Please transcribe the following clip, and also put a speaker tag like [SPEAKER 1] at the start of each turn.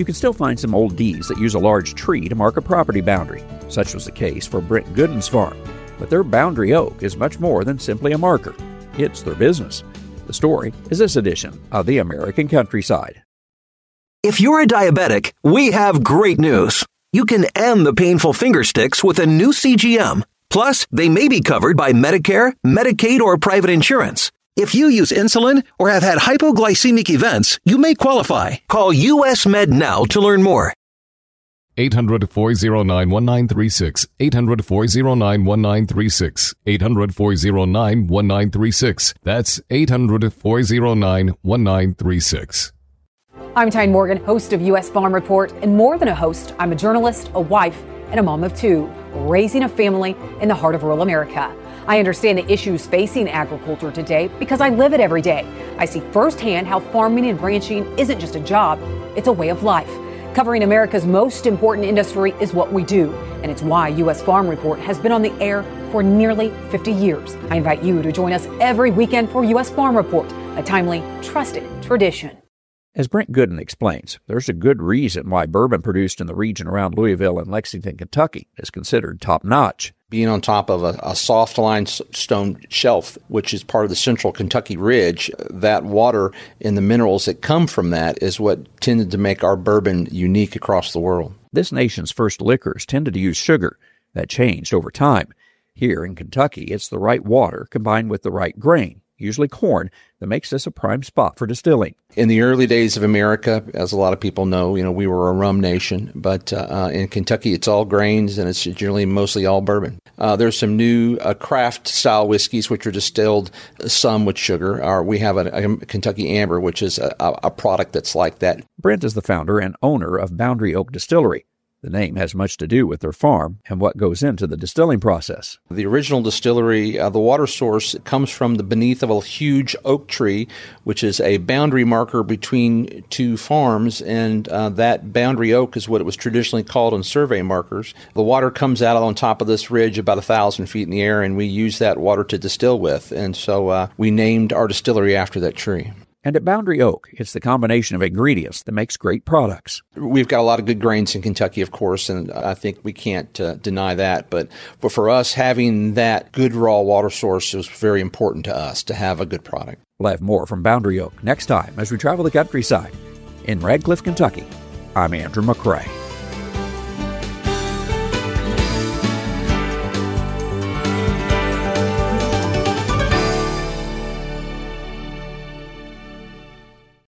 [SPEAKER 1] You can still find some old deeds that use a large tree to mark a property boundary. Such was the case for Brent Gooden's farm. But their boundary oak is much more than simply a marker. It's their business. The story is this edition of The American Countryside.
[SPEAKER 2] If you're a diabetic, we have great news. You can end the painful finger sticks with a new CGM. Plus, they may be covered by Medicare, Medicaid, or private insurance. If you use insulin or have had hypoglycemic events, you may qualify. Call US Med now to learn more.
[SPEAKER 3] 800-409-1936. 800-409-1936. 800-409-1936. That's 800-409-1936.
[SPEAKER 4] I'm Tyne Morgan, host of U.S. Farm Report, and more than a host, I'm a journalist, a wife, and a mom of two, raising a family in the heart of rural America. I understand the issues facing agriculture today because I live it every day. I see firsthand how farming and ranching isn't just a job, it's a way of life. Covering America's most important industry is what we do, and it's why U.S. Farm Report has been on the air for nearly 50 years. I invite you to join us every weekend for U.S. Farm Report, a timely, trusted tradition.
[SPEAKER 1] As Brent Gooden explains, there's a good reason why bourbon produced in the region around Louisville and Lexington, Kentucky is considered top-notch.
[SPEAKER 5] Being on top of a soft limestone shelf, which is part of the central Kentucky Ridge, that water and the minerals that come from that is what tended to make our bourbon unique across the world.
[SPEAKER 1] This nation's first liquors tended to use sugar. That changed over time. Here in Kentucky, it's the right water combined with the right grain, usually corn, that makes this a prime spot for distilling.
[SPEAKER 5] In the early days of America, as a lot of people know, we were a rum nation, but in Kentucky, it's all grains, and it's generally mostly all bourbon. There's some new craft-style whiskeys, which are distilled, some with sugar. We have a Kentucky Amber, which is a product that's like that.
[SPEAKER 1] Brent is the founder and owner of Boundary Oak Distillery. The name has much to do with their farm and what goes into the distilling process.
[SPEAKER 5] The original distillery, the water source comes from the beneath of a huge oak tree, which is a boundary marker between two farms, and that boundary oak is what it was traditionally called on survey markers. The water comes out on top of this ridge about 1,000 feet in the air, and we use that water to distill with, and so we named our distillery after that tree.
[SPEAKER 1] And at Boundary Oak, it's the combination of ingredients that makes great products.
[SPEAKER 5] We've got a lot of good grains in Kentucky, of course, and I think we can't deny that. But for us, having that good raw water source is very important to us to have a good product.
[SPEAKER 1] We'll have more from Boundary Oak next time as we travel the countryside. In Radcliffe, Kentucky, I'm Andrew McCrae.